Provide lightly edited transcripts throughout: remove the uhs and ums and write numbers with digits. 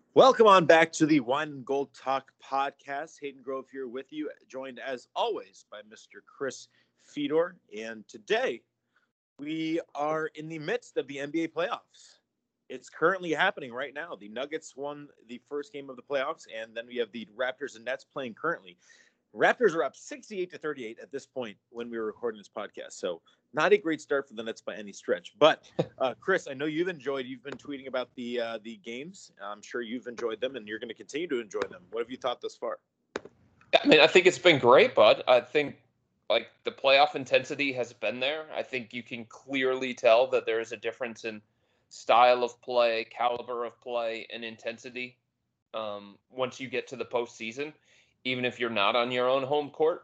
Welcome on back to the Wine and Gold Talk podcast. Hayden Grove here with you, joined as always by Mr. Chris Fedor. And today we are in the midst of the NBA playoffs. It's currently happening right now. The Nuggets won the first game of the playoffs, and then we have the Raptors and Nets playing currently. Raptors are up 68-38 at this point when we were recording this podcast. So not a great start for the Nets by any stretch. But Chris, I know you've been tweeting about the games. I'm sure you've enjoyed them, and you're going to continue to enjoy them. What have you thought thus far? I mean, I think it's been great, bud. I think the playoff intensity has been there. I think you can clearly tell that there is a difference in style of play, caliber of play, and intensity once you get to the postseason, even if you're not on your own home court.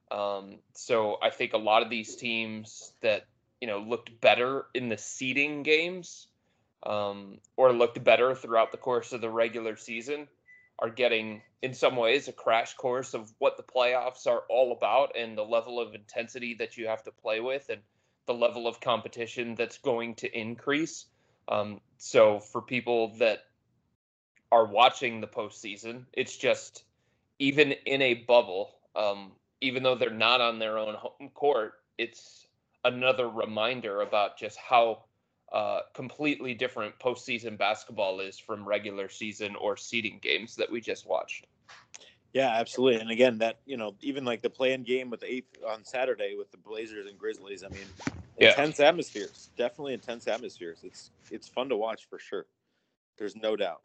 So I think a lot of these teams that looked better in the seeding games or looked better throughout the course of the regular season are getting, in some ways, a crash course of what the playoffs are all about and the level of intensity that you have to play with and the level of competition that's going to increase. So for people that are watching the postseason, it's just, even in a bubble, even though they're not on their own home court, it's another reminder about just how completely different postseason basketball is from regular season or seeding games that we just watched. Yeah, absolutely. And again, that even like the play-in game with the eighth on Saturday with the Blazers and Grizzlies. I mean, intense atmospheres. Definitely intense atmospheres. It's fun to watch for sure. There's no doubt.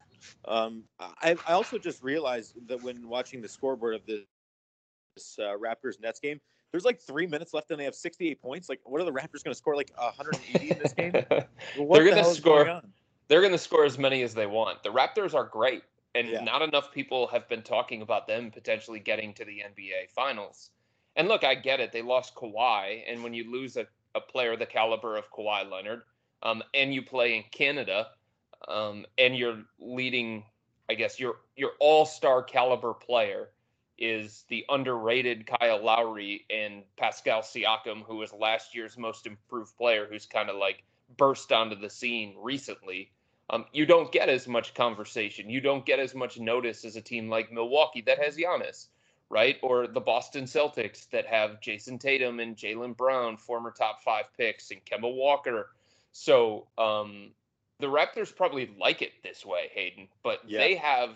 I also just realized that when watching the scoreboard of this Raptors Nets game, there's like 3 minutes left and they have 68 points. Like, what are the Raptors going to score? Like 180 in this game? What the hell is going on? They're going to score as many as they want. The Raptors are great, and not enough people have been talking about them potentially getting to the NBA Finals. And look, I get it. They lost Kawhi, and when you lose a player the caliber of Kawhi Leonard, and you play in Canada, and you're leading, I guess, your all-star caliber player is the underrated Kyle Lowry and Pascal Siakam, who was last year's most improved player, who's kind of like burst onto the scene recently. You don't get as much conversation. You don't get as much notice as a team like Milwaukee that has Giannis, right? Or the Boston Celtics that have Jason Tatum and Jaylen Brown, former top 5 picks, and Kemba Walker. So the Raptors probably like it this way, Hayden, but they have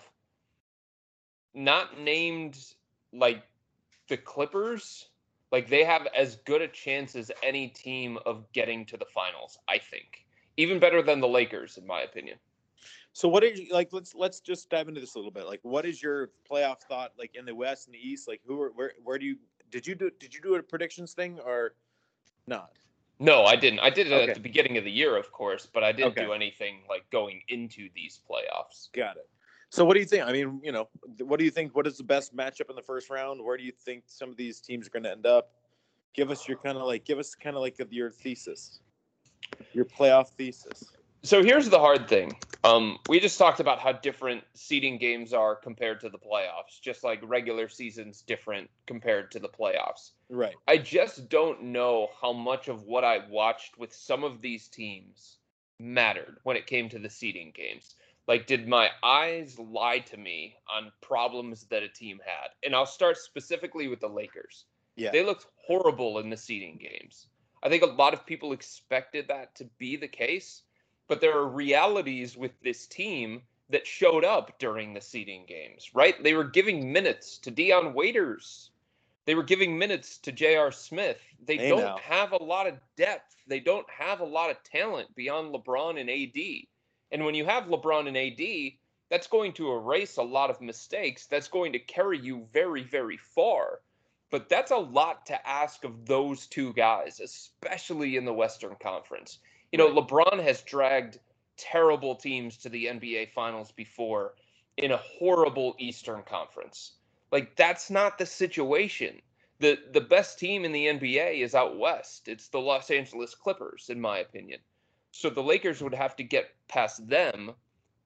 not named like the Clippers. Like, they have as good a chance as any team of getting to the finals, I think. Even better than the Lakers, in my opinion. So what is, like, let's just dive into this a little bit. Like, what is your playoff thought, like, in the West and the East? Like, where do you did you do a predictions thing or not? No, I didn't. I did it at the beginning of the year, of course, but I didn't do anything like going into these playoffs. Got it. So what do you think? I mean, what do you think? What is the best matchup in the first round? Where do you think some of these teams are going to end up? Give us your your thesis, your playoff thesis. So here's the hard thing. We just talked about how different seeding games are compared to the playoffs, just like regular season's different compared to the playoffs. Right. I just don't know how much of what I watched with some of these teams mattered when it came to the seeding games. Like, did my eyes lie to me on problems that a team had? And I'll start specifically with the Lakers. Yeah. They looked horrible in the seeding games. I think a lot of people expected that to be the case, but there are realities with this team that showed up during the seeding games, right? They were giving minutes to Dion Waiters. They were giving minutes to J.R. Smith. They don't have a lot of depth. They don't have a lot of talent beyond LeBron and AD. And when you have LeBron and AD, that's going to erase a lot of mistakes. That's going to carry you very, very far. But that's a lot to ask of those two guys, especially in the Western Conference. LeBron has dragged terrible teams to the NBA Finals before in a horrible Eastern Conference. Like, that's not the situation. The best team in the NBA is out west. It's the Los Angeles Clippers, in my opinion. So the Lakers would have to get past them,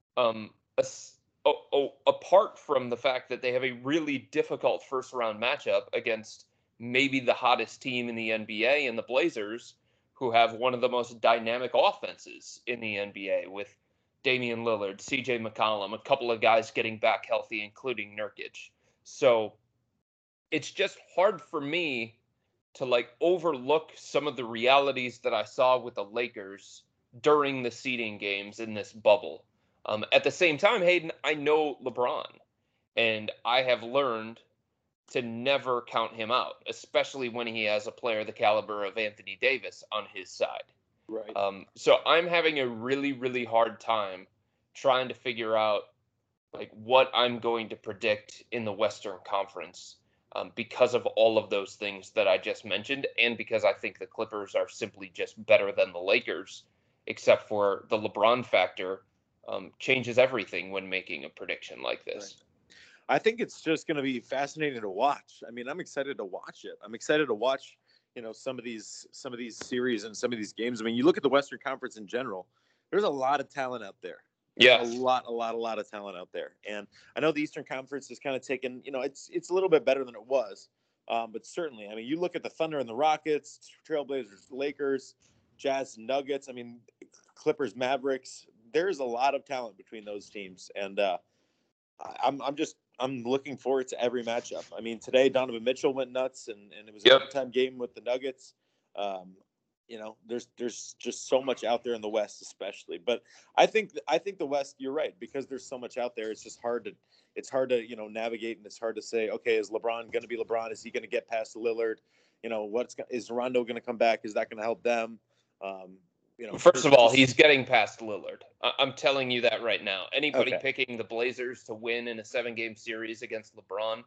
apart from the fact that they have a really difficult first-round matchup against maybe the hottest team in the NBA and the Blazers, who have one of the most dynamic offenses in the NBA with Damian Lillard, CJ McCollum, a couple of guys getting back healthy, including Nurkic. So it's just hard for me to like overlook some of the realities that I saw with the Lakers during the seeding games in this bubble. At the same time, Hayden, I know LeBron, and I have learned to never count him out, especially when he has a player the caliber of Anthony Davis on his side. Right. So I'm having a really, really hard time trying to figure out like what I'm going to predict in the Western Conference because of all of those things that I just mentioned, and because I think the Clippers are simply just better than the Lakers, except for the LeBron factor changes everything when making a prediction like this. Right. I think it's just going to be fascinating to watch. I mean, I'm excited to watch it. I'm excited to watch, some of these series and some of these games. I mean, you look at the Western Conference in general, there's a lot of talent out there. Yeah, a lot of talent out there. And I know the Eastern Conference is kind of taken, it's a little bit better than it was. But certainly, I mean, you look at the Thunder and the Rockets, Trailblazers, Lakers, Jazz, Nuggets, I mean, Clippers, Mavericks. There's a lot of talent between those teams. And I'm looking forward to every matchup. I mean, today Donovan Mitchell went nuts, and it was an overtime game with the Nuggets. There's just so much out there in the West, especially. But I think the West, you're right, because there's so much out there. It's just hard to navigate, and it's hard to say, okay, is LeBron going to be LeBron? Is he going to get past Lillard? Is Rondo going to come back? Is that going to help them? First of all, he's getting past Lillard. I'm telling you that right now. Anybody picking the Blazers to win in a 7-game series against LeBron,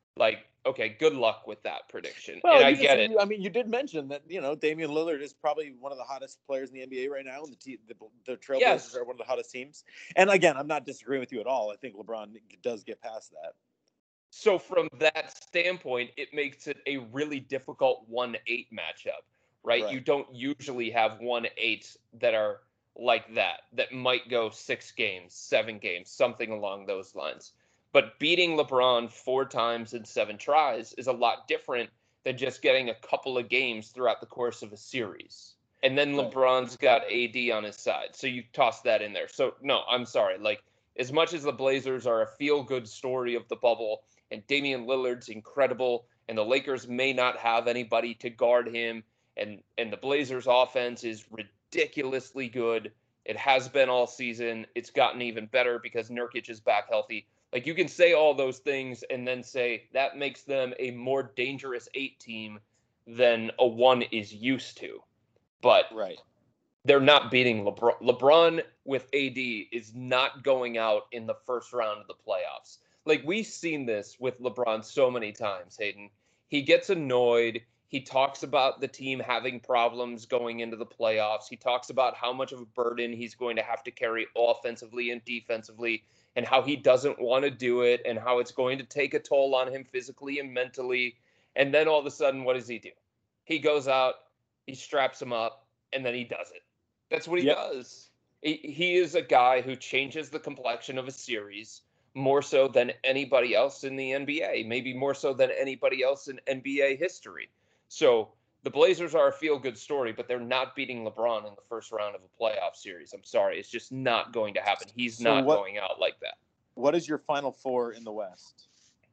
good luck with that prediction. Well, and I get it. I mean, you did mention that, Damian Lillard is probably one of the hottest players in the NBA right now, and the Trailblazers are one of the hottest teams. And again, I'm not disagreeing with you at all. I think LeBron does get past that. So from that standpoint, it makes it a really difficult 1-8 matchup. Right? You don't usually have 1-8 that are like that might go 6 games, 7 games, something along those lines. But beating LeBron 4 times in 7 tries is a lot different than just getting a couple of games throughout the course of a series. And then LeBron's got AD on his side. So you toss that in there. So no, I'm sorry. Like, as much as the Blazers are a feel-good story of the bubble, and Damian Lillard's incredible, and the Lakers may not have anybody to guard him, and the Blazers offense is ridiculously good. It has been all season. It's gotten even better because Nurkic is back healthy. Like, you can say all those things and then say that makes them a more dangerous 8 team than a 1 is used to. But they're not beating LeBron. LeBron with AD is not going out in the first round of the playoffs. Like, we've seen this with LeBron so many times, Hayden. He gets annoyed. He talks about the team having problems going into the playoffs. He talks about how much of a burden he's going to have to carry offensively and defensively, and how he doesn't want to do it, and how it's going to take a toll on him physically and mentally. And then all of a sudden, what does he do? He goes out, he straps him up, and then he does it. That's what he does. He is a guy who changes the complexion of a series more so than anybody else in the NBA, maybe more so than anybody else in NBA history. So the Blazers are a feel-good story, but they're not beating LeBron in the first round of a playoff series. I'm sorry. It's just not going to happen. He's not going out like that. What is your final 4 in the West?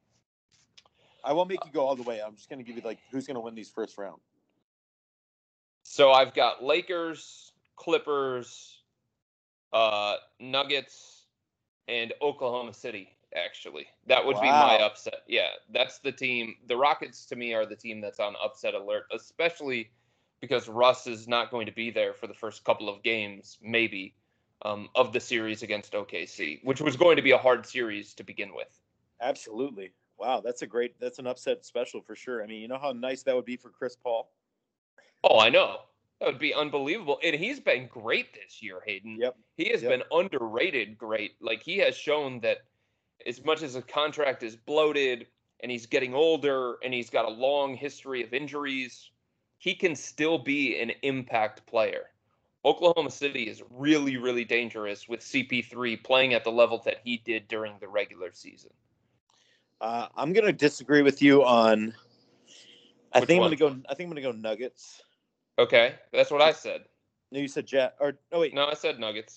I won't make you go all the way. I'm just going to give you, who's going to win these first round. So I've got Lakers, Clippers, Nuggets, and Oklahoma City. Actually, that would be my upset. Yeah, that's the team. The Rockets, to me, are the team that's on upset alert, especially because Russ is not going to be there for the first couple of games, maybe, of the series against OKC, which was going to be a hard series to begin with. Absolutely. Wow, that's an upset special for sure. I mean, you know how nice that would be for Chris Paul? Oh, I know. That would be unbelievable. And he's been great this year, Hayden. Yep. He has been underrated great. Like, he has shown that as much as the contract is bloated and he's getting older and he's got a long history of injuries, he can still be an impact player. Oklahoma City is really, really dangerous with CP3 playing at the level that he did during the regular season. I'm going to disagree with you on. I think I'm going to go Nuggets. Okay, that's what I said. No, you said Jet. Or no, wait. No, I said Nuggets.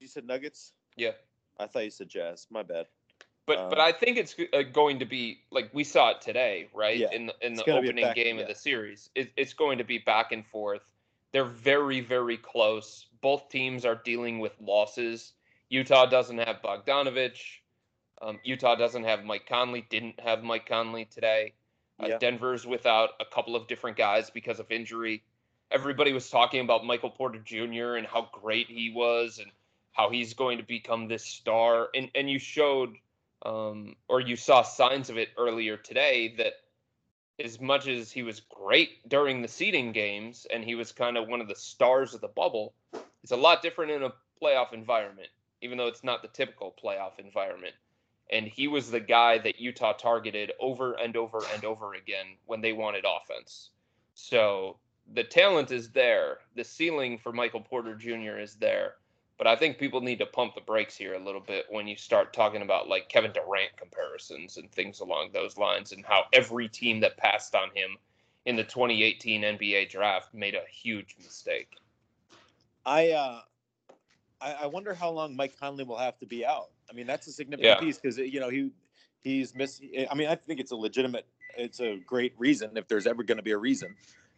You said Nuggets? Yeah. I thought you said Jazz. My bad. But I think it's going to be like we saw it today, right? Yeah, in the opening game of the series, it's going to be back and forth. They're very, very close. Both teams are dealing with losses. Utah doesn't have Bogdanovich. Utah doesn't have Mike Conley. Didn't have Mike Conley today. Denver's without a couple of different guys because of injury. Everybody was talking about Michael Porter Jr. and how great he was and how he's going to become this star. And you showed. Or you saw signs of it earlier today that as much as he was great during the seeding games and he was kind of one of the stars of the bubble, it's a lot different in a playoff environment, even though it's not the typical playoff environment. And he was the guy that Utah targeted over and over and over again when they wanted offense. So the talent is there. The ceiling for Michael Porter Jr. is there. But I think people need to pump the brakes here a little bit when you start talking about like Kevin Durant comparisons and things along those lines and how every team that passed on him in the 2018 NBA draft made a huge mistake. I wonder how long Mike Conley will have to be out. I mean, that's a significant piece because, he's missing. I mean, I think it's a great reason if there's ever going to be a reason,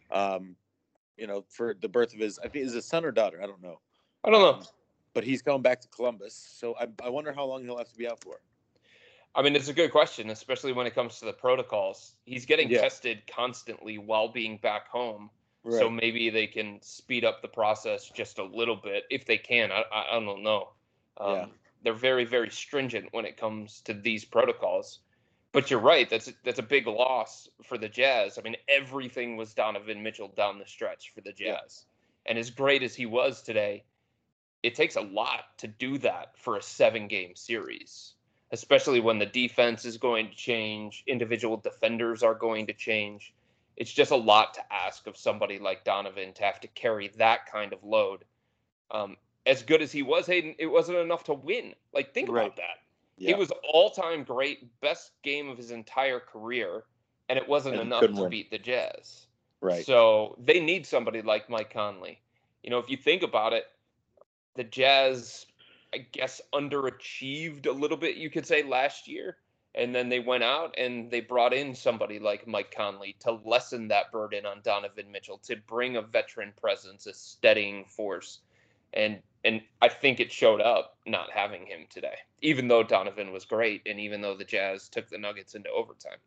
for the birth of I think is his son or daughter. I don't know. But he's going back to Columbus. So I wonder how long he'll have to be out for. I mean, it's a good question, especially when it comes to the protocols. He's getting tested constantly while being back home. Right. So maybe they can speed up the process just a little bit if they can. I don't know. They're very, very stringent when it comes to these protocols. But you're right. That's a big loss for the Jazz. I mean, everything was Donovan Mitchell down the stretch for the Jazz. Yeah. And as great as he was today, it takes a lot to do that for a 7-game series, especially when the defense is going to change, individual defenders are going to change. It's just a lot to ask of somebody like Donovan to have to carry that kind of load. As good as he was, Hayden, it wasn't enough to win. Like, think about that. Yeah. He was all-time great, best game of his entire career, and it wasn't enough to beat the Jazz. Right. So they need somebody like Mike Conley. If you think about it, the Jazz, I guess, underachieved a little bit, you could say, last year. And then they went out and they brought in somebody like Mike Conley to lessen that burden on Donovan Mitchell, to bring a veteran presence, a steadying force. And I think it showed up not having him today, even though Donovan was great and even though the Jazz took the Nuggets into overtime.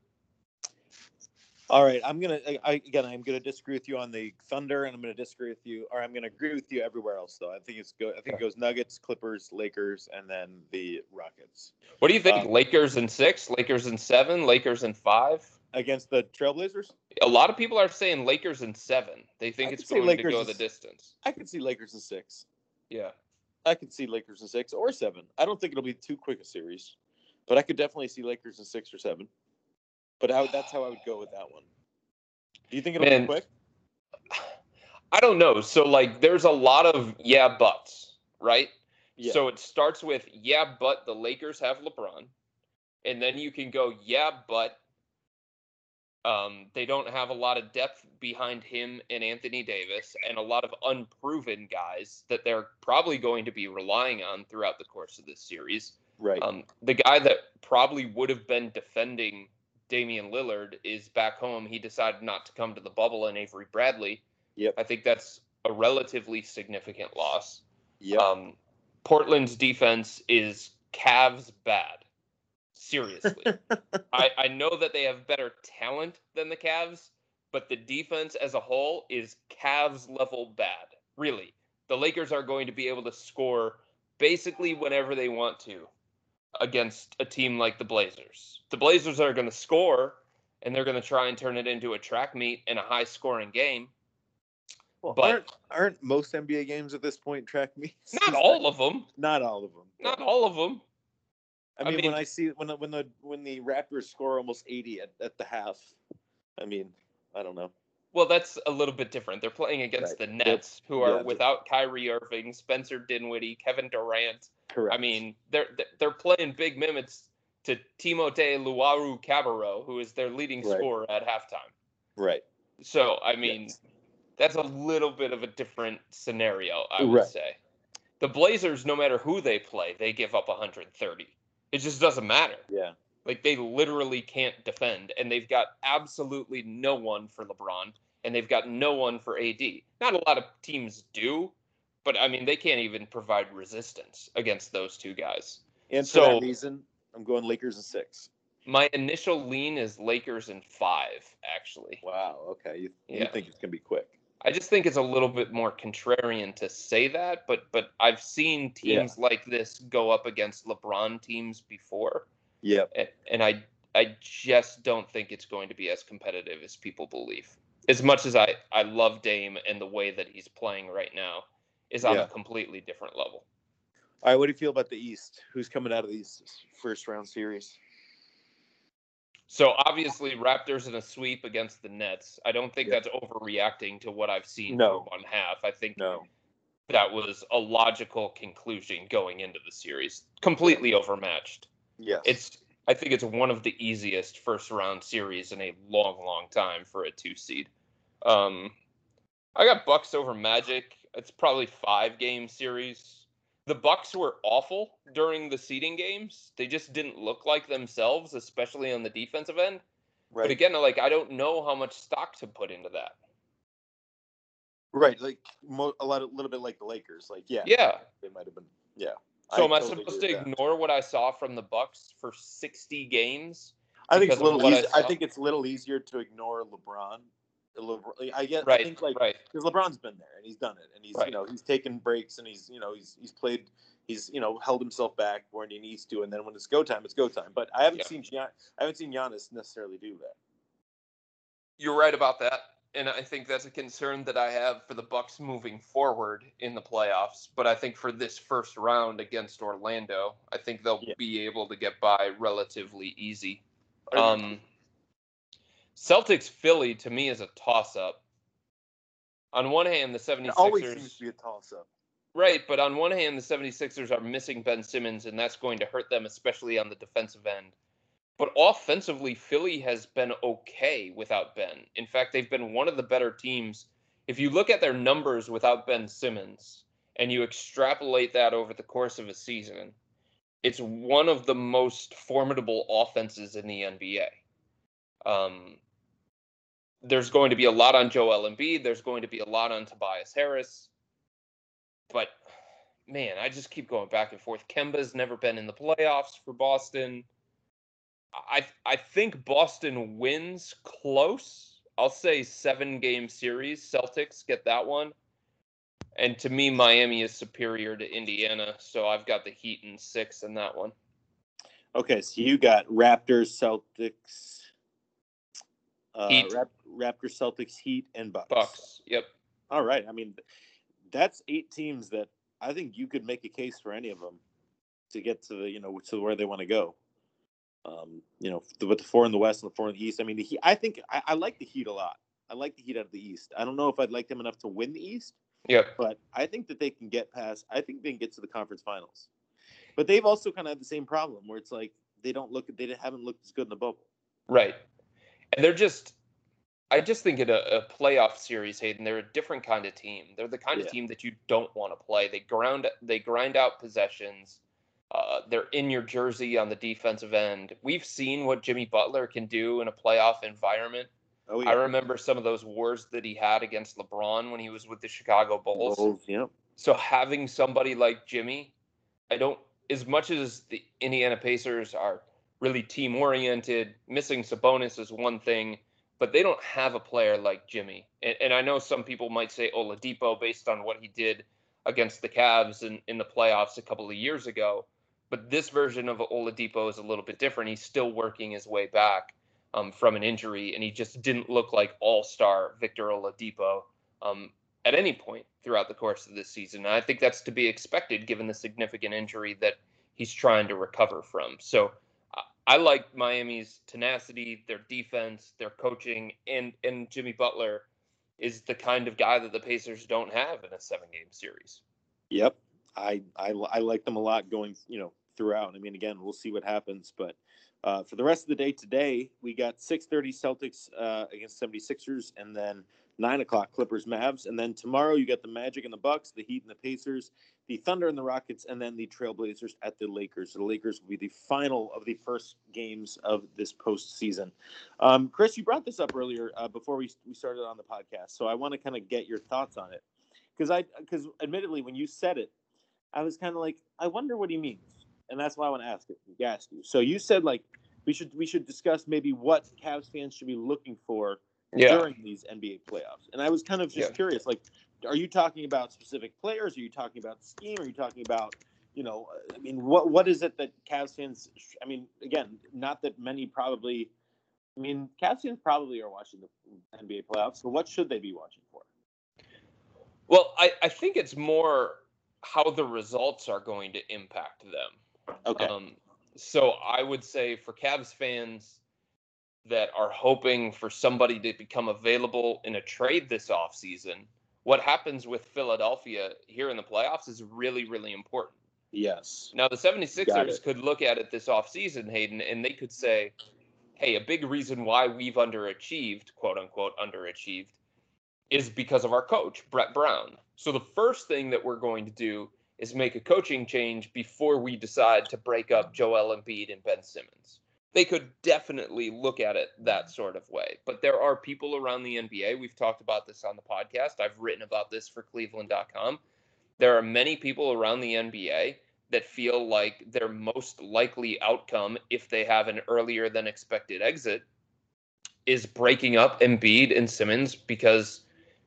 All right, I'm gonna disagree with you on the Thunder, and I'm gonna disagree with you, or I'm gonna agree with you everywhere else. Though I think it's good. I think it goes Nuggets, Clippers, Lakers, and then the Rockets. What do you think? Lakers in 6, Lakers in 7, Lakers in 5 against the Trailblazers? A lot of people are saying Lakers in 7. They think it's going to go the distance. I could see Lakers in 6. Yeah, I could see Lakers in 6 or 7. I don't think it'll be too quick a series, but I could definitely see Lakers in 6 or 7. But that's how I would go with that one. Do you think it'll be quick? I don't know. So, there's a lot of buts, right? Yeah. So it starts with, but the Lakers have LeBron. And then you can go, but they don't have a lot of depth behind him and Anthony Davis and a lot of unproven guys that they're probably going to be relying on throughout the course of this series. Right. The guy that probably would have been defending Damian Lillard is back home. He decided not to come to the bubble, and Avery Bradley. Yep. I think that's a relatively significant loss. Yep. Portland's defense is Cavs bad. Seriously. I know that they have better talent than the Cavs, but the defense as a whole is Cavs level bad. Really. The Lakers are going to be able to score basically whenever they want to against a team like the Blazers. The Blazers are going to score, and they're going to try and turn it into a track meet and a high-scoring game. Well, but aren't most NBA games at this point track meets? Not all of them. Not all of them. Not all of them. I mean, when I see when the Raptors score almost 80 at the half, I mean, I don't know. Well, that's a little bit different. They're playing against the Nets, who are without Kyrie Irving, Spencer Dinwiddie, Kevin Durant. Correct. I mean, they're playing big minutes to Timothé Luwawu-Cabarrot, who is their leading scorer at halftime. Right. So, I mean, that's a little bit of a different scenario, I would say. The Blazers, no matter who they play, they give up 130. It just doesn't matter. Yeah. Like, they literally can't defend, and they've got absolutely no one for LeBron, and they've got no one for AD. Not a lot of teams do, but, I mean, they can't even provide resistance against those two guys. And for that reason, I'm going Lakers in 6. My initial lean is Lakers in 5, actually. Wow, okay. You think it's going to be quick. I just think it's a little bit more contrarian to say that, but I've seen teams like this go up against LeBron teams before. Yeah. And I just don't think it's going to be as competitive as people believe. As much as I love Dame and the way that he's playing right now is on a completely different level. All right, what do you feel about the East? Who's coming out of these first-round series? So, obviously, Raptors in a sweep against the Nets. I don't think that's overreacting to what I've seen for one half. I think that was a logical conclusion going into the series. Completely overmatched. Yes. I think it's one of the easiest first-round series in a long, long time for a 2 seed. I got Bucks over Magic. It's probably 5-game series. The Bucks were awful during the seeding games. They just didn't look like themselves, especially on the defensive end. Right. But again, like, I don't know how much stock to put into that. Right, like a little bit like the Lakers. Like, they might have been. Yeah. So am I supposed to ignore what I saw from the Bucks for 60 games? I think it's a little easy. I think it's a little easier to ignore LeBron. I think because LeBron's been there and he's done it, and he's he's taken breaks, and he's played, he's held himself back when he needs to, and then when it's go time, it's go time. But I haven't seen Giannis necessarily do that. You're right about that, and I think that's a concern that I have for the Bucks moving forward in the playoffs. But I think for this first round against Orlando, I think they'll be able to get by relatively easy. Celtics Philly to me is a toss-up. On one hand, the 76ers... It always seems to be a toss-up. Right, but on one hand, the 76ers are missing Ben Simmons, and that's going to hurt them, especially on the defensive end. But offensively, Philly has been okay without Ben. In fact, they've been one of the better teams. If you look at their numbers without Ben Simmons, and you extrapolate that over the course of a season, it's one of the most formidable offenses in the NBA. There's going to be a lot on Joel Embiid. There's going to be a lot on Tobias Harris. But, man, I just keep going back and forth. Kemba's never been in the playoffs for Boston. I think Boston wins close. I'll say 7-game series. Celtics get that one. And to me, Miami is superior to Indiana. So I've got the Heat in 6 in that one. Okay, so you got Raptors, Celtics... Heat. Raptors, Celtics, Heat, and Bucks. Bucks, yep. All right. I mean, that's 8 teams that I think you could make a case for any of them to get to the, to where they want to go. With the 4 in the West and the 4 in the East. I mean, the Heat, I think I like the Heat a lot. I like the Heat out of the East. I don't know if I'd like them enough to win the East. Yeah. But I think that they can get past. I think they can get to the conference finals. But they've also kind of had the same problem where it's like they haven't looked as good in the bubble. Right. And I just think in a playoff series, Hayden, they're a different kind of team. They're the kind of team that you don't want to play. They grind out possessions. They're in your jersey on the defensive end. We've seen what Jimmy Butler can do in a playoff environment. Oh, yeah. I remember some of those wars that he had against LeBron when he was with the Chicago Bulls. Yeah. So having somebody like Jimmy, as much as the Indiana Pacers are really team-oriented, missing Sabonis is one thing, but they don't have a player like Jimmy. And I know some people might say Oladipo based on what he did against the Cavs in the playoffs a couple of years ago. But this version of Oladipo is a little bit different. He's still working his way back from an injury, and he just didn't look like all-star Victor Oladipo at any point throughout the course of this season. And I think that's to be expected given the significant injury that he's trying to recover from. So I like Miami's tenacity, their defense, their coaching, and Jimmy Butler is the kind of guy that the Pacers don't have in a 7-game series. Yep. I like them a lot going, throughout. I mean, again, we'll see what happens, but for the rest of the day today, we got 6:30 Celtics against 76ers, and then 9 o'clock Clippers Mavs, and then tomorrow you got the Magic and the Bucks, the Heat and the Pacers, the Thunder and the Rockets, and then the Trailblazers at the Lakers. So the Lakers will be the final of the first games of this postseason. Chris, you brought this up earlier before we started on the podcast, so I want to kind of get your thoughts on it. Because admittedly, when you said it, I was kind of like, I wonder what he means, and that's why I want to ask you. So you said like we should discuss maybe what Cavs fans should be looking for during these NBA playoffs, and I was kind of just curious, like, are you talking about specific players? Are you talking about scheme? Are you talking about, I mean, what is it that Cavs fans? I mean, again, not that many probably. I mean, Cavs fans probably are watching the NBA playoffs. So what should they be watching for? Well, I think it's more how the results are going to impact them. Okay. So I would say for Cavs fans that are hoping for somebody to become available in a trade this offseason, what happens with Philadelphia here in the playoffs is really, really important. Yes. Now, the 76ers could look at it this offseason, Hayden, and they could say, hey, a big reason why we've underachieved, quote unquote, underachieved, is because of our coach, Brett Brown. So the first thing that we're going to do is make a coaching change before we decide to break up Joel Embiid and Ben Simmons. They could definitely look at it that sort of way. But there are people around the NBA. We've talked about this on the podcast. I've written about this for Cleveland.com. There are many people around the NBA that feel like their most likely outcome, if they have an earlier than expected exit, is breaking up Embiid and Simmons because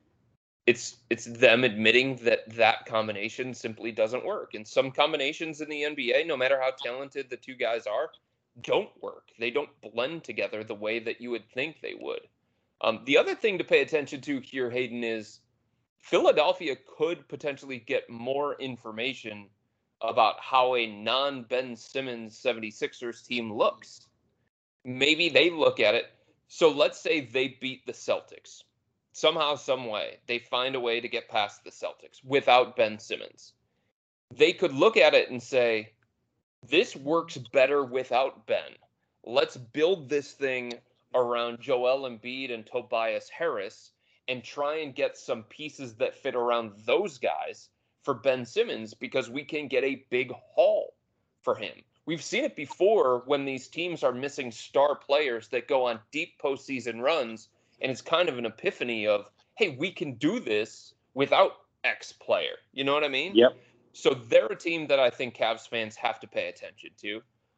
it's them admitting that combination simply doesn't work. And some combinations in the NBA, no matter how talented the two guys are, don't work. They don't blend together the way that you would think they would. The other thing to pay attention to here, Hayden, is Philadelphia could potentially get more information about how a non-Ben Simmons 76ers team looks. Maybe they look at it. So let's say they beat the Celtics. Somehow, some way, they find a way to get past the Celtics without Ben Simmons. They could look at it and say, this works better without Ben. Let's build this thing around Joel Embiid and Tobias Harris and try and get some pieces that fit around those guys for Ben Simmons because we can get a big haul for him. We've seen it before when these teams are missing star players that go on deep postseason runs, and it's kind of an epiphany of, hey, we can do this without X player. You know what I mean? Yep. So they're a team that I think Cavs fans have to pay attention to.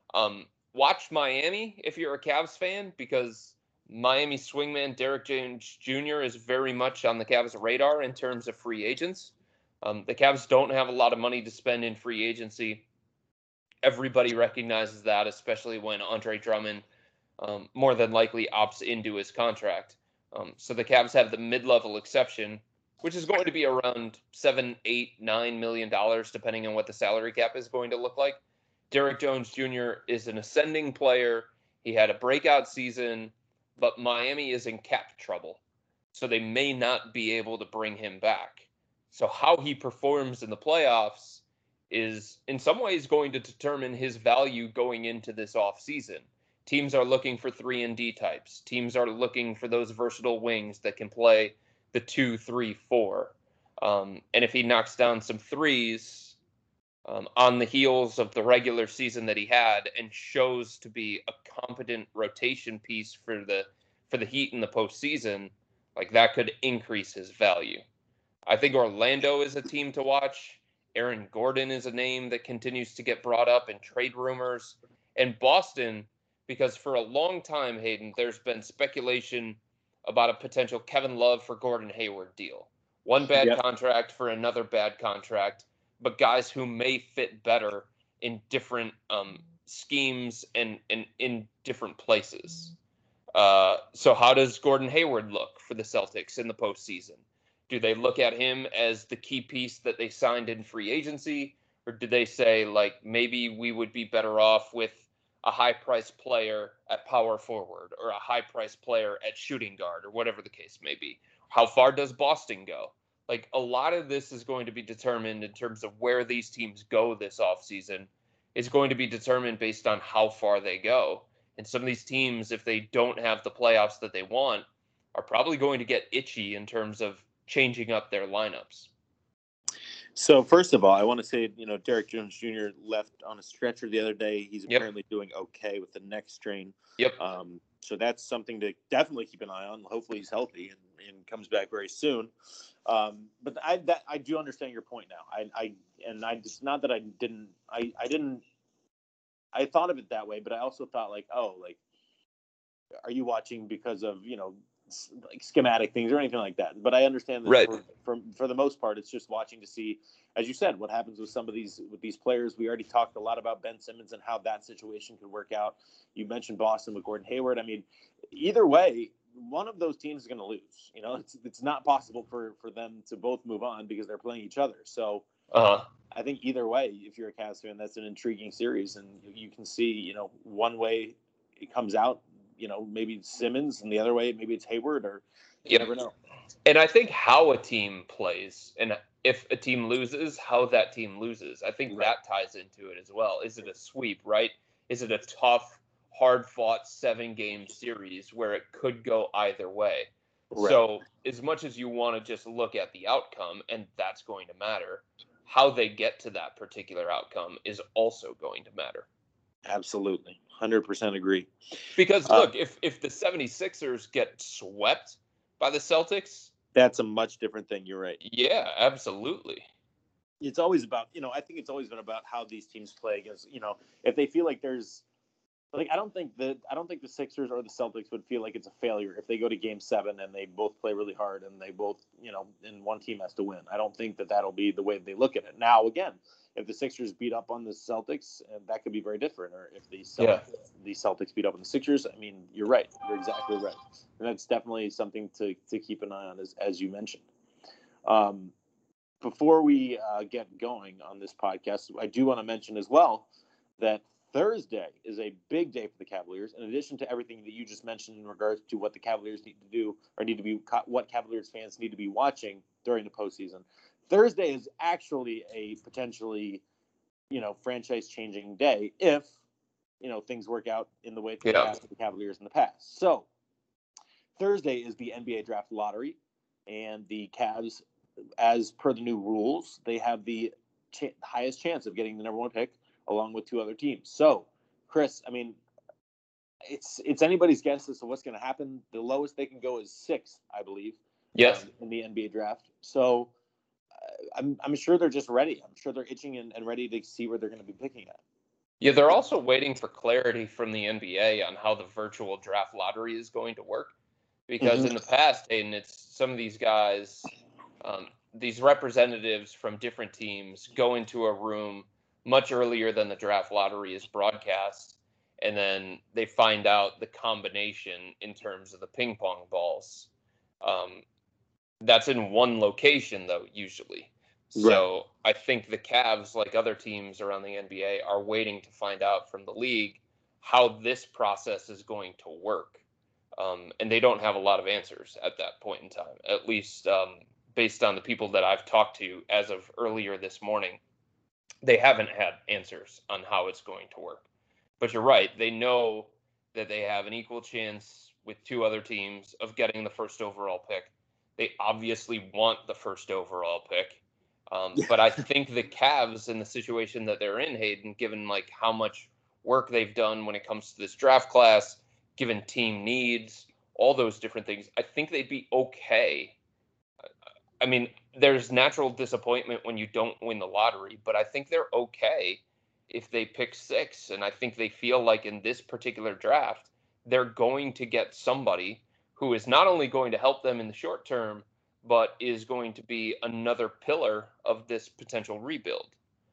Watch Miami if you're a Cavs fan, because Miami swingman Derek Jones Jr. is very much on the Cavs' radar in terms of free agents. The Cavs don't have a lot of money to spend in free agency. Everybody recognizes that, especially when Andre Drummond more than likely opts into his contract. So the Cavs have the mid-level exception, which is going to be around $7, $8, $9 million, depending on what the salary cap is going to look like. Derek Jones Jr. is an ascending player. He had a breakout season, but Miami is in cap trouble, so they may not be able to bring him back. So how he performs in the playoffs is in some ways going to determine his value going into this offseason. Teams are looking for 3-and-D types. Teams are looking for those versatile wings that can play the 2, 3, 4. And if he knocks down some threes on the heels of the regular season that he had and shows to be a competent rotation piece for the Heat in the postseason, like that could increase his value. I think Orlando is a team to watch. Aaron Gordon is a name that continues to get brought up in trade rumors. And Boston, because for a long time, Hayden, there's been speculation about a potential Kevin Love for Gordon Hayward deal. One bad contract for another bad contract, but guys who may fit better in different schemes and in different places. So how does Gordon Hayward look for the Celtics in the postseason? Do they look at him as the key piece that they signed in free agency? Or do they say, like, maybe we would be better off with a high-priced player at power forward or a high-priced player at shooting guard or whatever the case may be? How far does Boston go? Like, a lot of this is going to be determined in terms of where these teams go this offseason. It's going to be determined based on how far they go. And some of these teams, if they don't have the playoffs that they want, are probably going to get itchy in terms of changing up their lineups. So first of all, I want to say, Derek Jones Jr. left on a stretcher the other day. He's apparently doing okay with the neck strain. Yep. So that's something to definitely keep an eye on. Hopefully he's healthy and comes back very soon. But I do understand your point now. It's not that I thought of it that way, but I also thought are you watching because of, like schematic things or anything like that? But I understand that right. for the most part, it's just watching to see, as you said, what happens with some of these players. We already talked a lot about Ben Simmons and how that situation could work out. You mentioned Boston with Gordon Hayward. I mean, either way, one of those teams is going to lose. It's not possible for them to both move on because they're playing each other. So I think either way, if you're a Cavs fan, that's an intriguing series, and you can see, one way it comes out, maybe Simmons, and the other way maybe it's Hayward, or you never know. And I think how a team plays, and if a team loses, how that team loses, I think that ties into it as well. Is it a sweep, right? Is it a tough, hard-fought 7-game series where it could go either way? Right. So as much as you want to just look at the outcome, and that's going to matter, how they get to that particular outcome is also going to matter. Absolutely. 100% agree. Because look, if the 76ers get swept by the Celtics, that's a much different thing. You're right. Yeah, absolutely. It's always about, I think it's always been about how these teams play against, if they feel like there's, like, I don't think the Sixers or the Celtics would feel like it's a failure if they go to Game 7 and they both play really hard and they both, and one team has to win. I don't think that'll be the way they look at it. Now, again, if the Sixers beat up on the Celtics, that could be very different. Or if the Celtics beat up on the Sixers, I mean, you're right. You're exactly right. And that's definitely something to keep an eye on, as you mentioned. Before we get going on this podcast, I do want to mention as well that Thursday is a big day for the Cavaliers. In addition to everything that you just mentioned in regards to what the Cavaliers need to do, or what Cavaliers fans need to be watching during the postseason, Thursday is actually a potentially, franchise-changing day if, things work out in the way that they have for the Cavaliers in the past. So Thursday is the NBA draft lottery, and the Cavs, as per the new rules, they have the highest chance of getting the number 1 pick, along with 2 other teams. So, Chris, I mean, it's anybody's guess as to what's going to happen. The lowest they can go is 6th, I believe. Yes. In the NBA draft. So, I'm sure they're just ready. I'm sure they're itching and ready to see where they're going to be picking at. Yeah, they're also waiting for clarity from the NBA on how the virtual draft lottery is going to work. Because in the past, Aiden, it's some of these guys, these representatives from different teams go into a room much earlier than the draft lottery is broadcast, and then they find out the combination in terms of the ping pong balls. That's in one location, though, usually. So I think the Cavs, like other teams around the NBA, are waiting to find out from the league how this process is going to work. And they don't have a lot of answers at that point in time, at least based on the people that I've talked to as of earlier this morning. They haven't had answers on how it's going to work. But you're right. They know that they have an equal chance with 2 other teams of getting the first overall pick. They obviously want the first overall pick. But I think the Cavs, in the situation that they're in, Hayden, given like how much work they've done when it comes to this draft class, given team needs, all those different things, I think they'd be okay. I mean, there's natural disappointment when you don't win the lottery, but I think they're okay if they pick 6. And I think they feel like in this particular draft, they're going to get somebody who is not only going to help them in the short term, but is going to be another pillar of this potential rebuild.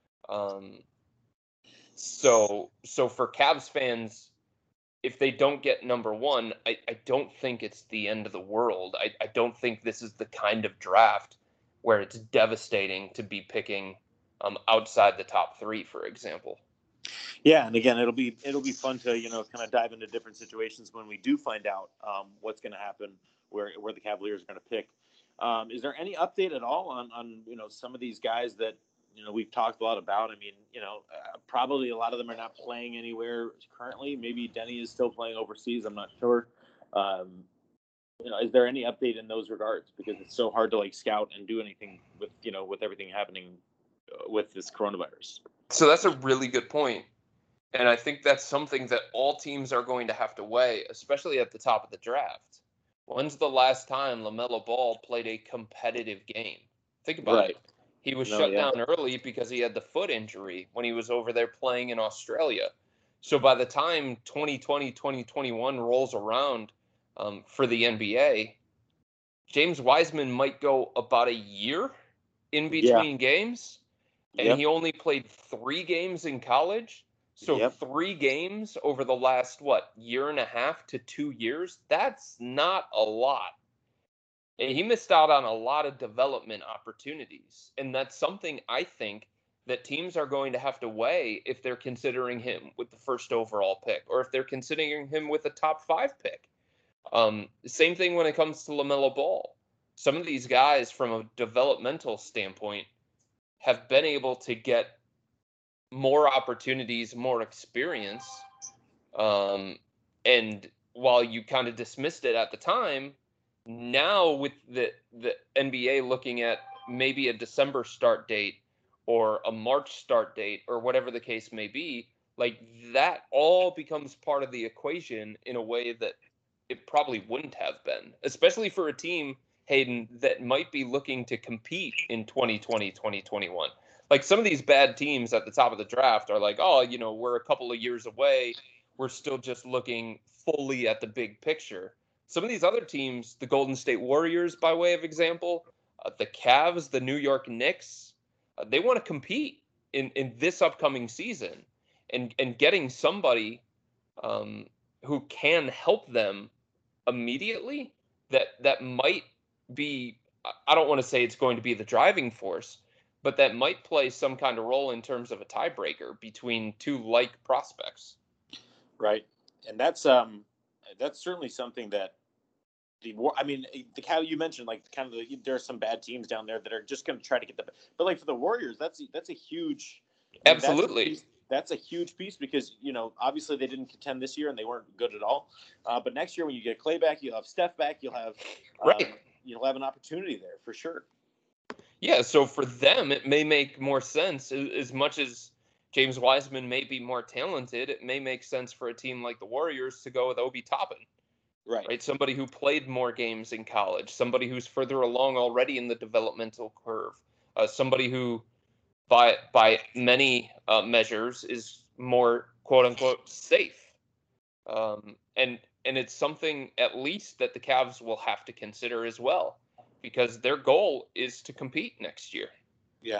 So for Cavs fans, if they don't get number 1, I don't think it's the end of the world. I don't think this is the kind of draft where it's devastating to be picking outside the top 3, for example. Yeah, and again, it'll be fun to kind of dive into different situations when we do find out what's going to happen, where the Cavaliers are going to pick. Is there any update at all on some of these guys that we've talked a lot about? I mean, probably a lot of them are not playing anywhere currently. Maybe Denny is still playing overseas. I'm not sure. Is there any update in those regards? Because it's so hard to scout and do anything with everything happening with this coronavirus. So that's a really good point. And I think that's something that all teams are going to have to weigh, especially at the top of the draft. When's the last time LaMelo Ball played a competitive game? Think about it. He was shut down early because he had the foot injury when he was over there playing in Australia. So by the time 2020, 2021 rolls around for the NBA, James Wiseman might go about a year in between games, and he only played 3 games in college. So 3 games over the last, year and a half to 2 years? That's not a lot. And he missed out on a lot of development opportunities. And that's something I think that teams are going to have to weigh if they're considering him with the first overall pick, or if they're considering him with a top 5 pick. Same thing when it comes to LaMelo Ball. Some of these guys, from a developmental standpoint, have been able to get more opportunities, more experience. And while you kind of dismissed it at the time, now with the NBA looking at maybe a December start date or a March start date or whatever the case may be, like that all becomes part of the equation in a way that it probably wouldn't have been, especially for a team, Hayden, that might be looking to compete in 2020, 2021. Like some of these bad teams at the top of the draft are like, oh, we're a couple of years away. We're still just looking fully at the big picture. Some of these other teams, the Golden State Warriors, by way of example, the Cavs, the New York Knicks, they want to compete in this upcoming season, and getting somebody who can help them immediately that might be, I don't want to say it's going to be the driving force, but that might play some kind of role in terms of a tiebreaker between two like prospects. Right. And that's certainly something that the Cal you mentioned, like kind of there are some bad teams down there that are just going to try to get but like for the Warriors, that's a huge, absolutely. That's a huge piece because, obviously they didn't contend this year and they weren't good at all. But next year when you get Clay back, you'll have Steph back, you'll have you'll have an opportunity there for sure. Yeah, so for them, it may make more sense. As much as James Wiseman may be more talented, it may make sense for a team like the Warriors to go with Obi Toppin. Right? Somebody who played more games in college, somebody who's further along already in the developmental curve, somebody who, by many measures, is more quote-unquote safe. And it's something at least that the Cavs will have to consider as well, because their goal is to compete next year. Yeah.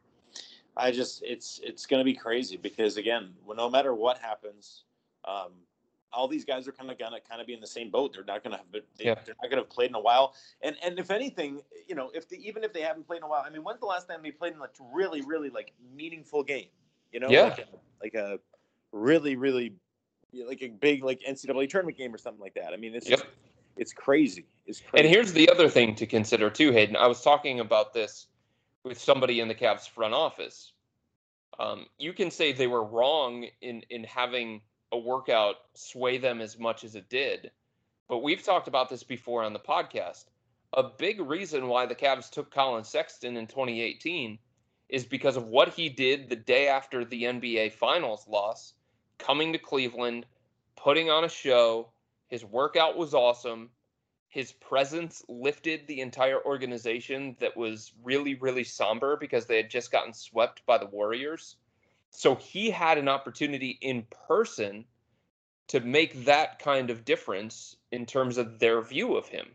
It's going to be crazy because, again, no matter what happens, all these guys are going to be in the same boat. They're not going to have they're not going to have played in a while. And if anything, even if they haven't played in a while, I mean, when's the last time they played in a really, really like meaningful game? Like a really, really like a big like NCAA tournament game or something like that. I mean, it's crazy. It's crazy. And here's the other thing to consider too, Hayden. I was talking about this with somebody in the Cavs front office. You can say they were wrong in having a workout sway them as much as it did, but we've talked about this before on the podcast. A big reason why the Cavs took Colin Sexton in 2018 is because of what he did the day after the NBA Finals loss, coming to Cleveland, putting on a show. His workout was awesome. His presence lifted the entire organization that was really, really somber because they had just gotten swept by the Warriors. So he had an opportunity in person to make that kind of difference in terms of their view of him.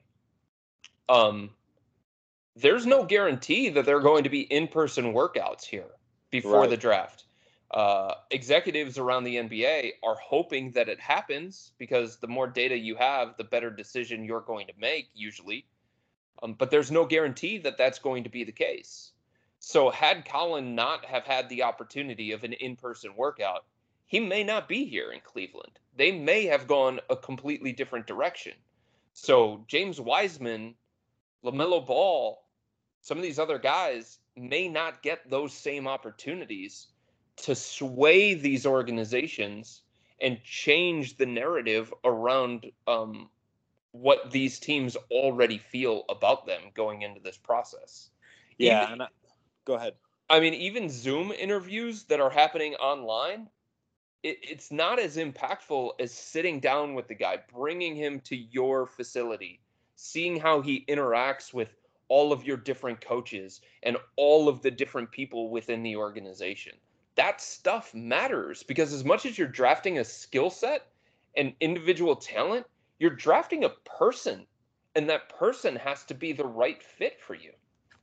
There's no guarantee that there are going to be in-person workouts here before the draft. Executives around the NBA are hoping that it happens because the more data you have, the better decision you're going to make usually. But there's no guarantee that that's going to be the case. So had Colin not have had the opportunity of an in-person workout, he may not be here in Cleveland. They may have gone a completely different direction. So James Wiseman, LaMelo Ball, some of these other guys may not get those same opportunities to sway these organizations and change the narrative around what these teams already feel about them going into this process. Yeah, go ahead. I mean, even Zoom interviews that are happening online, it's not as impactful as sitting down with the guy, bringing him to your facility, seeing how he interacts with all of your different coaches and all of the different people within the organization. That stuff matters because as much as you're drafting a skill set and individual talent, you're drafting a person, and that person has to be the right fit for you.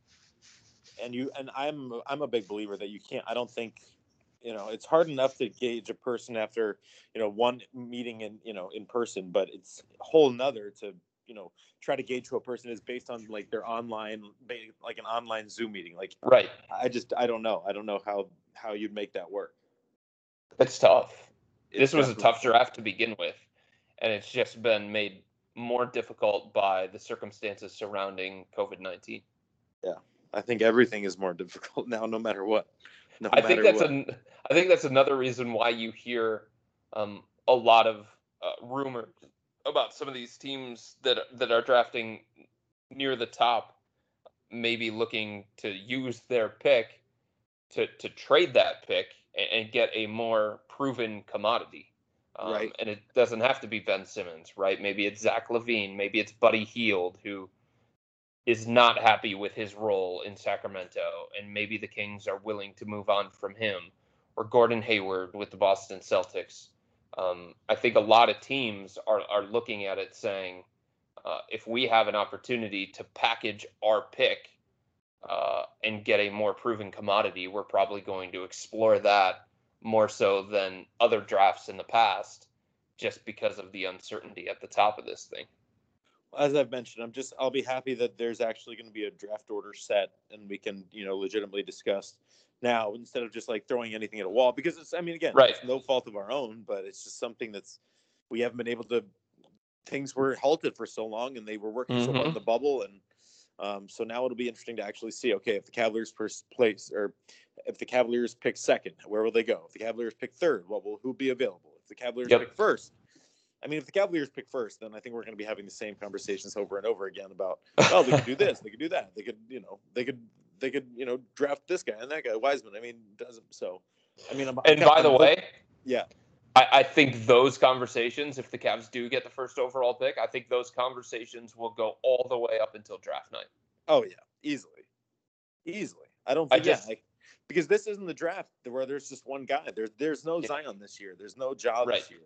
And I'm a big believer that you can't. I don't think, it's hard enough to gauge a person after, one meeting in person, but it's a whole nother to, try to gauge who a person is based on like their online, like an online Zoom meeting. Like, Right. I don't know. I don't know how you'd make that work. It's tough. This was a tough draft to begin with, and it's just been made more difficult by the circumstances surrounding COVID-19. Yeah. I think everything is more difficult now, no matter what. I think that's another reason why you hear a lot of rumors about some of these teams that are drafting near the top, maybe looking to use their pick to trade that pick and get a more proven commodity. Right. And it doesn't have to be Ben Simmons, right? Maybe it's Zach LaVine. Maybe it's Buddy Hield, who is not happy with his role in Sacramento, and maybe the Kings are willing to move on from him, or Gordon Hayward with the Boston Celtics. I think a lot of teams are looking at it saying, if we have an opportunity to package our pick and get a more proven commodity, we're probably going to explore that more so than other drafts in the past, just because of the uncertainty at the top of this thing. As I've mentioned, I'll be happy that there's actually going to be a draft order set and we can, legitimately discuss now instead of just like throwing anything at a wall, because it's no fault of our own, but it's just something we haven't been able to, things were halted for so long and they were working so hard in the bubble. And so now it'll be interesting to actually see, okay, if the Cavaliers first place, or if the Cavaliers pick second, where will they go? If the Cavaliers pick third, who'll be available? If the Cavaliers pick first, if the Cavaliers pick first, then I think we're going to be having the same conversations over and over again about, they could do this, they could do that, they could, draft this guy and that guy, Wiseman. Doesn't so. By the way, yeah, I think those conversations, if the Cavs do get the first overall pick, I think those conversations will go all the way up until draft night. Oh yeah, easily. I don't think because this isn't the draft where there's just one guy. There's no Zion this year. There's no Ja this year.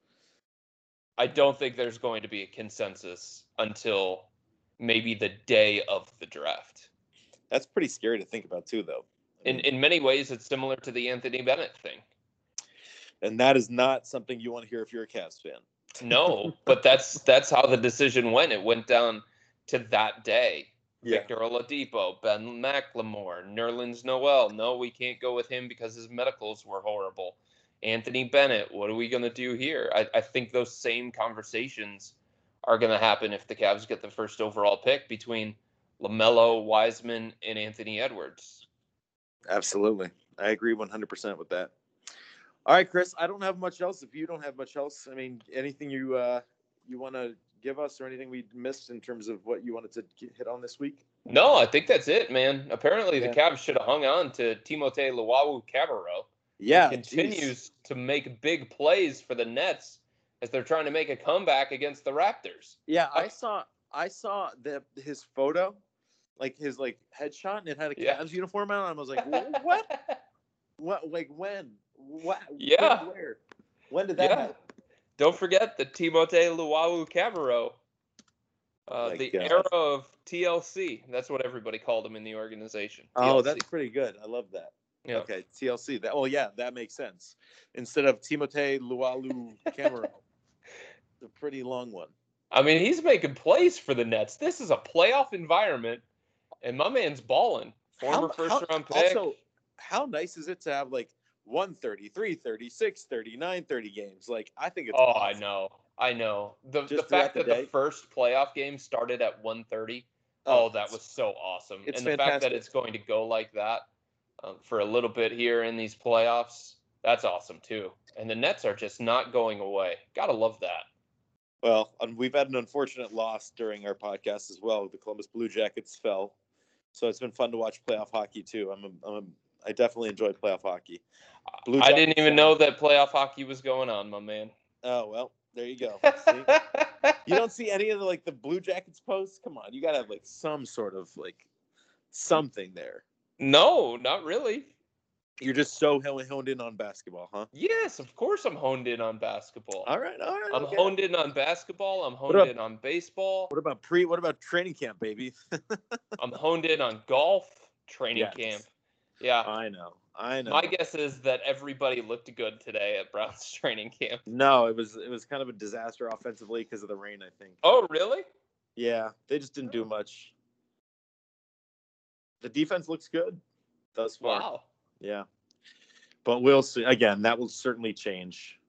I don't think there's going to be a consensus until maybe the day of the draft. That's pretty scary to think about too, though. In many ways, it's similar to the Anthony Bennett thing. And that is not something you want to hear if you're a Cavs fan. No, but that's how the decision went. It went down to that day. Yeah. Victor Oladipo, Ben McLemore, Nerlens Noel. No, we can't go with him because his medicals were horrible. Anthony Bennett, what are we going to do here? I think those same conversations are going to happen if the Cavs get the first overall pick between LaMelo, Wiseman, and Anthony Edwards. Absolutely. I agree 100% with that. All right, Chris, I don't have much else. If you don't have much else, anything you want to give us or anything we missed in terms of what you wanted to hit on this week? No, I think that's it, man. Apparently the Cavs should have hung on to Timothé Luwawu-Cabarrot. Yeah, he continues to make big plays for the Nets as they're trying to make a comeback against the Raptors. Yeah, I saw his photo, like his headshot, and it had a Cavs uniform on. And I was like, what? What? Like when? What? Yeah. Where? When did that happen? Don't forget the Timothé Luwawu-Cabarrot. The era of TLC. That's what everybody called him in the organization. TLC. Oh, that's pretty good. I love that. Yeah. Okay, TLC. That makes sense. Instead of Timothé Luwawu-Cabarrot. It's a pretty long one. He's making plays for the Nets. This is a playoff environment, and my man's balling. Former first-round pick. Also, how nice is it to have 130, 330, 630, 930 games? I think it's awesome. I know. The fact that the first playoff game started at 1:30, that was so awesome. And the fact that it's going to go like that for a little bit here in these playoffs, that's awesome too. And the Nets are just not going away. Gotta love that. Well, we've had an unfortunate loss during our podcast as well. The Columbus Blue Jackets fell. So it's been fun to watch playoff hockey too. I definitely enjoy playoff hockey. I didn't even know that playoff hockey was going on, my man. Oh, well, there you go. See? You don't see any of the Blue Jackets posts? Come on, you got to have some sort of something there. No, not really. You're just so honed in on basketball, huh? Yes, of course I'm honed in on basketball. All right. I'm honed in on basketball. I'm honed in on baseball. What about training camp, baby? I'm honed in on golf training camp. Yeah. I know. My guess is that everybody looked good today at Browns training camp. No, it was kind of a disaster offensively because of the rain, I think. Oh, really? Yeah, they just didn't do much. The defense looks good thus far. Wow. Yeah. But we'll see. Again, that will certainly change.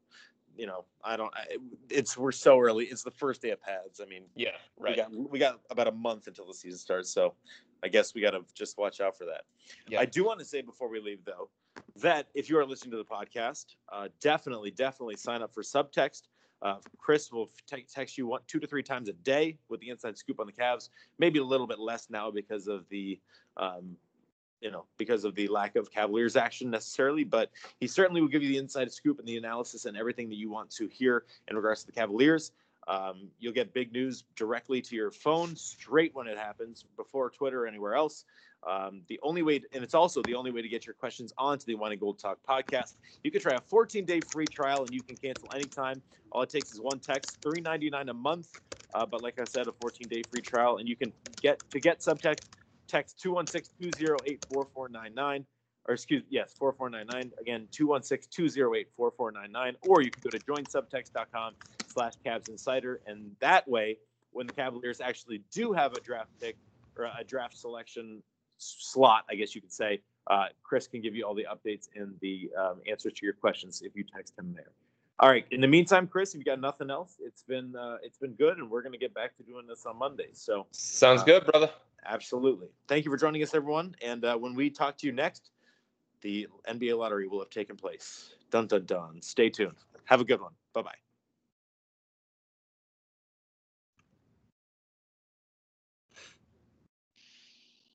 We're so early. It's the first day of pads. I mean, yeah, right. We got about a month until the season starts, so I guess we got to just watch out for that. Yeah. I do want to say before we leave, though, that if you are listening to the podcast, definitely sign up for Subtext. Chris will text you 2 to 3 times a day with the inside scoop on the Cavs. Maybe a little bit less now because of the lack of Cavaliers action necessarily, but he certainly will give you the inside scoop and the analysis and everything that you want to hear in regards to the Cavaliers. You'll get big news directly to your phone straight when it happens, before Twitter or anywhere else. It's also the only way to get your questions onto the Wine and Gold Talk podcast. You can try a 14-day free trial and you can cancel anytime. All it takes is one text, $3.99 a month. But like I said, a 14-day free trial, and you can get Subtext. Text 216-208-4499, or 4499. Again, 216-208-4499, or you can go to joinsubtext.com/Cavs Insider, and that way, when the Cavaliers actually do have a draft pick or a draft selection slot, I guess you could say, Chris can give you all the updates and the answers to your questions if you text him there. All right. In the meantime, Chris, if you got nothing else, it's been good, and we're going to get back to doing this on Mondays. So sounds good, brother. Absolutely. Thank you for joining us, everyone. And when we talk to you next, the NBA lottery will have taken place. Dun, dun, dun. Stay tuned. Have a good one. Bye-bye.